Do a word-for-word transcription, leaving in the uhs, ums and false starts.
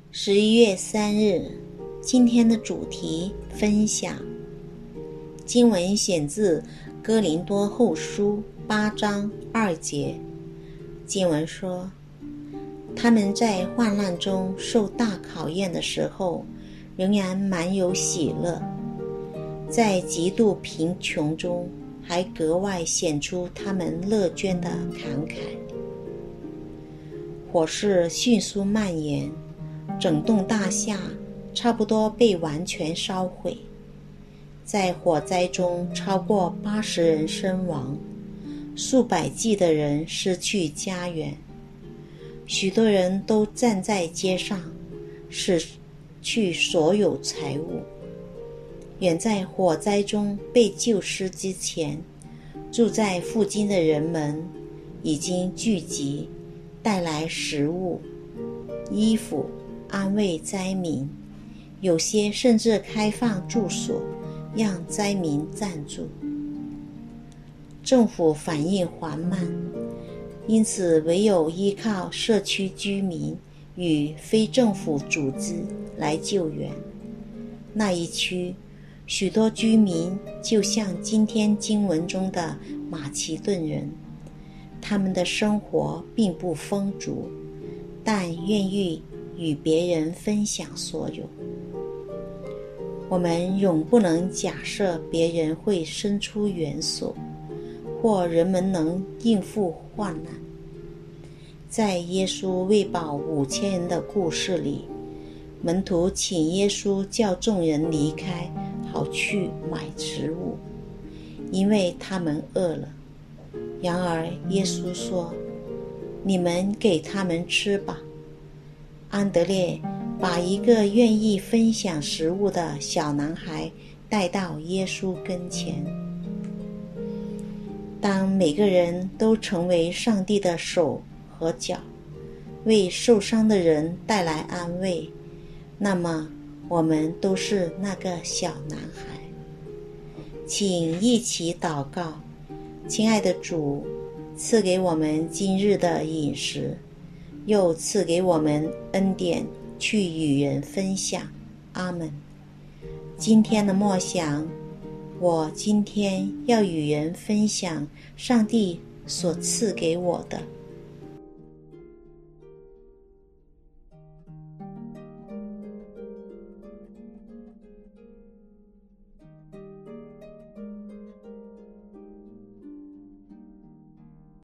十一月三日，今天的主题分享。经文选自哥林多后书八章二节。经文说，他们在患难中受大考验的时候，仍然满有喜乐；在极度贫穷中，还格外显出他们乐捐的慷慨。火势迅速蔓延，整栋大厦差不多被完全烧毁。在火灾中，超过八十人身亡，数百计的人失去家园，许多人都站在街上，失去所有财物。远在火灾中被救失之前，住在附近的人们已经聚集，带来食物、衣服，安慰灾民，有些甚至开放住所，让灾民暂住。政府反应缓慢，因此唯有依靠社区居民与非政府组织来救援。那一区许多居民就像今天经文中的马其顿人，他们的生活并不丰足，但愿意与别人分享所有。我们永不能假设别人会伸出援手，或人们能应付患难。在耶稣喂饱五千人的故事里，门徒请耶稣叫众人离开，好去买食物，因为他们饿了。然而耶稣说，你们给他们吃吧。安德烈把一个愿意分享食物的小男孩带到耶稣跟前。当每个人都成为上帝的手和脚，为受伤的人带来安慰，那么我们都是那个小男孩。请一起祷告。亲爱的主，赐给我们今日的饮食，又赐给我们恩典去与人分享。阿们。今天的默想，我今天要与人分享上帝所赐给我的。